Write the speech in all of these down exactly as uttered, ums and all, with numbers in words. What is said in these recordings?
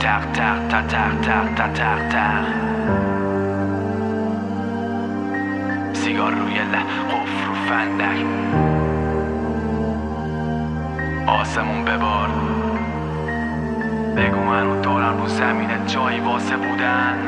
تق تق تق تق تق تق تق تق سیگار روی له قفل رو فندک آسمون ببار بگو منو دارم رو زمینه جایی واسه بودن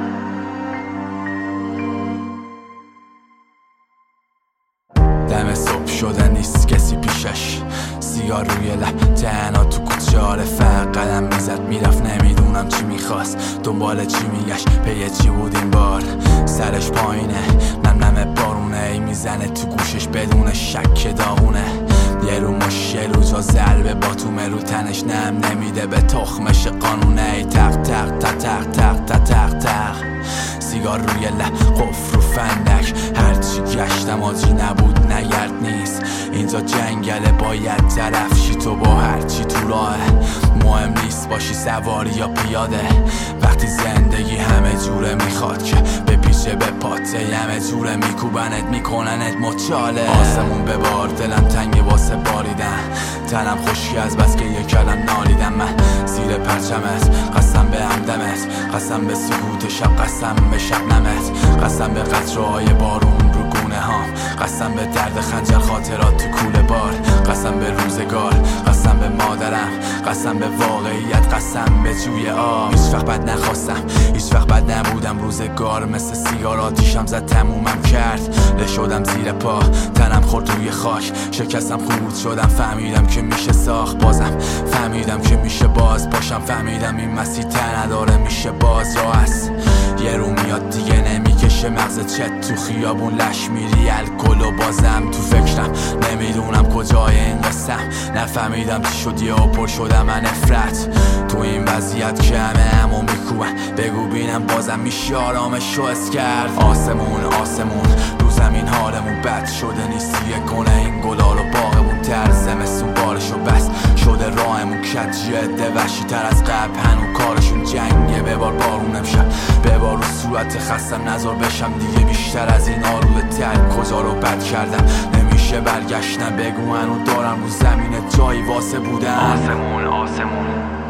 دم صبح شده نیست کسی پیشش سیگار روی لب تنها تو کوچه آره فقط قدم میزد میرفت نمیدونم چی میخواست دنبال چی میگشت پی چی بود این بار سرش پایینه نم نم بارونه ای میزنه تو گوشش بدون شک داغونه یه رو مش یه رو جا ضربه باتومه رو تنش نم نمیده به تخمش قانونه ای تق تق تق تق تق تق تق تق سیگار روی له قفل رو فندک هرچی گشتم آجی نبود نگرد نیست اینجا جنگله باید طرف شی تو با هرچی تو راه مهم نیست باشی سواری یا پیاده وقتی زندگی همه جوره میخواد که بپیچه به پاته همه جوره میکوبنت میکننت مچاله آسمون ببار دلم تنگ واسه باریدن تنم خشکی از بس که یه کلم نالیدم من زیر پرچمت قسم به همدمت قسم به سکوت شب قسم به شبنمت قسم به قطره‌های بارون رو گونه هام قسم به درد خنجر خاطرات تو کوله بار قسم به روزگار قسم به مادرم قسم به واقعیت قسم به جوی آب هیچ وقت بد نخواستم هیچ وقت بد نبودم روزگار مثل سیگار آتیشم زد تمومم کرد له شدم زیر پا تنم خورد روی خاک شکستم خورد شدم فهمیدم که میشه ساخت بازم فهمیدم که میشه باز باشم فهمیدم این مسیر ته نداره میشه باز راه است یه رو میاد دیگه نمیکشه مغز چت تو خیابون لش میری الکل و بازم تو فکرم نمیدونم کجای این قسم نفهمیدم چی شد یه پر شدم من افرت تو این وضعیت که همه همو میکوبن بگو بینم بازم میشه آرامش رو حس کرد آسمون آسمون رو زمین حالمون بد شده نیست یه کنه این گلال و باغمون تر زمستون بارش و بس شده راهمون کج جده وحشی تر از قبل هنو کارشون جنگه ببار بارون امشب ببار رو صورت خستم نظر بشم دیگه بیشتر از این آروده تر کجا رو بد کردم نمیشه برگشتم بگو منو دارم رو زمین جایی واسه بودن آسمون آسمون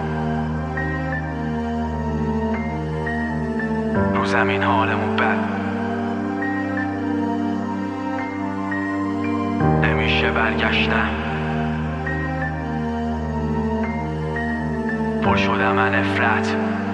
رو زمین حالمون بد نمیشه برگشتم پر شدم من افرت